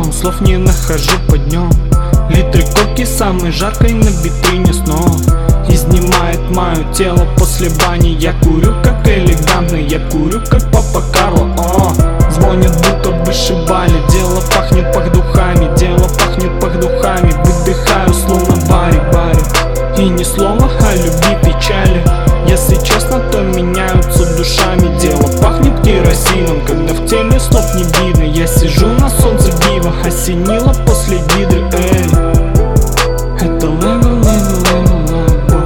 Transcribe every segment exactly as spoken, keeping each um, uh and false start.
днем, слов не нахожу по днем. Литры коки самой жаркой на витрине снова изнимает мое тело после бани. Я курю как элегантный, я курю как Папа Карло. О, звонят будто вышибали. Дело пахнет пах духами, дело пахнет пах духами. Выдыхаю словно бари-бари. И ни слова о любви, печали. Если честно, то меняются душами. Дело пахнет керосином, когда в теле слов не видно. Я сижу на солнце диво, осенило после гидры. Эй, это левел, левел, левел, левел.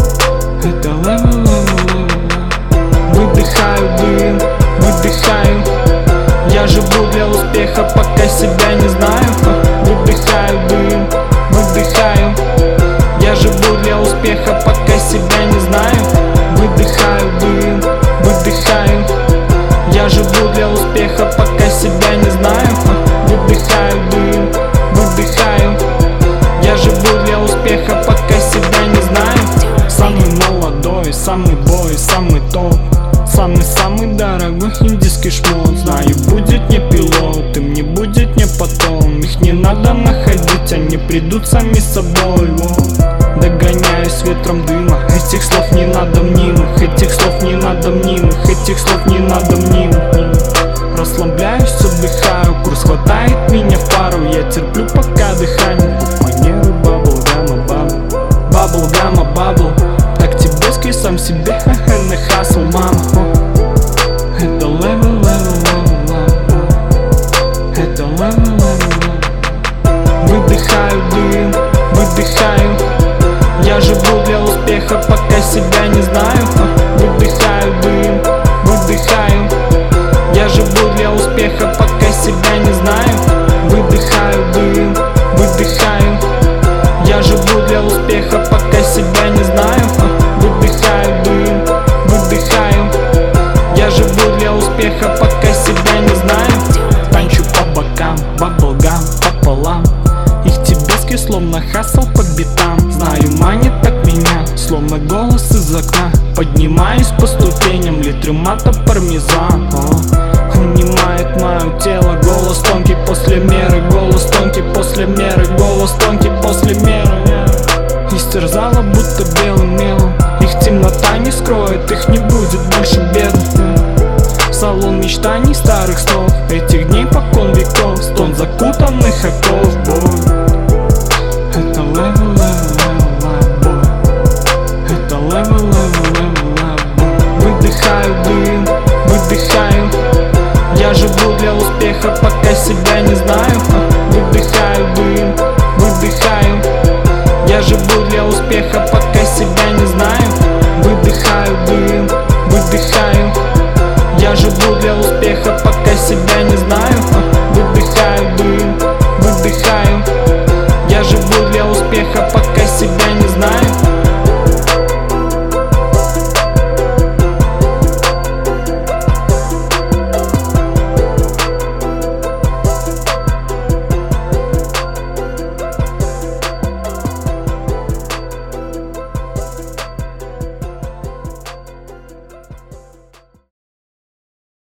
Это левел, левел, левел. Выдыхаю дым, выдыхаю. Я живу для успеха, пока себя не знаю. Выдыхаю дым, выдыхаю. Я живу для успеха, пока себя не знаю. Выдыхаю дым, выдыхаю. Я живу для успеха, пока себя не знаю. Выдыхаю дым, выдыхаю. Я живу для успеха, пока себя не знаю. Самый молодой, самый бой, самый топ. Самый-самый дорогой индийский шмот. Знаю, будет не пилот, им не будет не потом. Их не надо находить, они придут сами собой. О, догоняюсь ветром дыма. Этих слов не надо мнимых, этих слов не надо мнимых, этих слов не надо мнимых. Расслабляюсь, отдыхаю, курс хватает меня в пару. Я терплю пока дыхание. Манеры баблгама, бабл, баблгама, бабл. Так тибетский сам себе, на хасл, мама. Это левел, левел, левел, это левел, левел. Выдыхаю дым, выдыхаю. Я живу для успеха, пока себя не знаю. Выдыхаю дым, выдыхаю. Я живу для успеха, пока себя не знаю. Выдыхаю дым, выдыхаю. Я живу для успеха, пока себя не знаю. Выдыхаю дым, выдыхаю. Я живу для успеха, пока себя не знаю. Танчу по бокам, баблгам пополам. Их тибетский словно хасл по битам. Знаю, манит так меня, словно голос из окна. Поднимаюсь по ступеням, литры мата пармезан. О, унимает мое тело, голос тонкий после меры. Голос тонкий после меры, голос тонкий после меры. Истерзала будто белым мелом. Их темнота не скроет, их не будет больше бедных. Салон мечтаний старых снов, этих дней покон веков. Стон закутанных оков, бой. Это левел, левел, левел, бой. Это левел, левел, левел, бой. Выдыхаю дым, выдыхаю. Я живу для успеха, пока себя не знаю. Выдыхаю дым, выдыхаю. Я живу